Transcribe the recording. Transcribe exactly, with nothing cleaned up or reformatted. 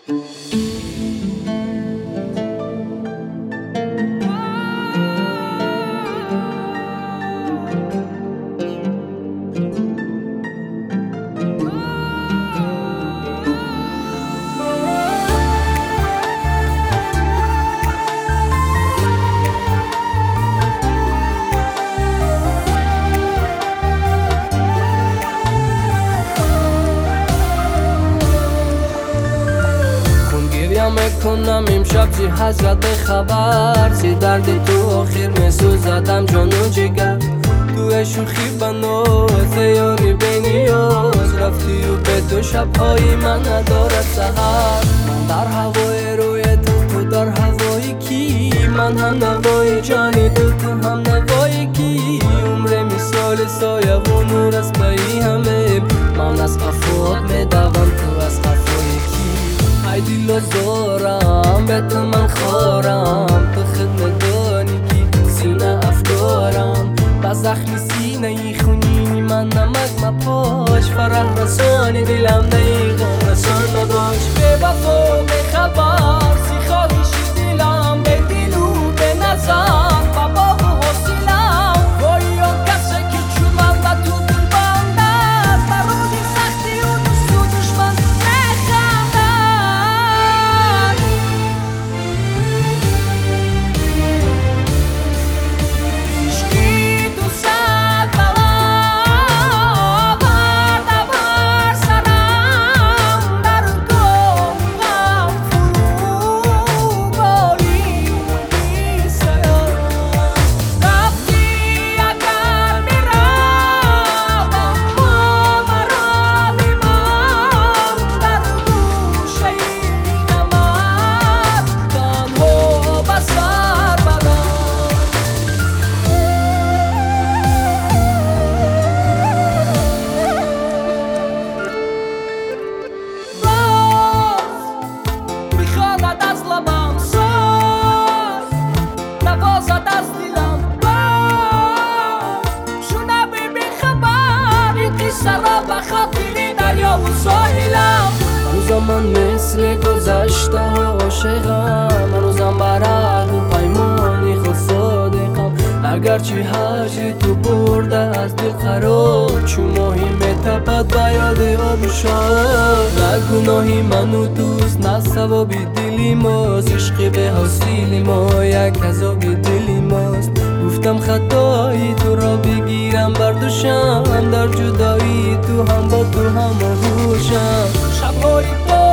میکنم امشب زی حضرت خبر زی درد تو آخر میسوزدم جان و جگر تو شوخی بنو سیاری به نیاز رفتی و به تو شبهای من ندارد سحر من در هوای روی تو تو در هوای کی من هم نوای جانی تو تو هم نوای کی عمر مثال سایه و نور است بایی همه من از قفات میدوم تو از قفای کی ای دیل زارم به تو من خارم تو خدمت دانی کی سینه افکارم با زخمی سینه ای خونینی من نمک مپاش فرح رسانی دلم نیغم رسان نداش به وفا به خبر سی خواهیش دلم به دیلو به نظر بابا و حسینم وای آن کسه که چون من و تو دل بندد برونی سختی و دوست و دشمن نخندد عشقی تو صد بلا برد بر سرم در گوهم فرو باری بی سیارم رفتی اگر میروم با مرا میمان در گوشه نمد تنها به سر برم راز میخواند از لبم ساز نوازد از دلم باز شنوی بی خبر این قصه را به خاطر دریا و ساحلم هنوزم من مثل گذشته ها عاشقم هنوزم برد و پیمانی خود صادقم اگرچه هرچی تو برده از دل قرار چون ماهی میتپد به یاد آب شاد نه گناهی من و دوست نه ثواب دلی ماست عشق به حاصل ما یک عذاب دلی ماست گفتم خطایی تو را بگیرم بردوشم در جدایی تو هم با تو هم آغوشم شبهای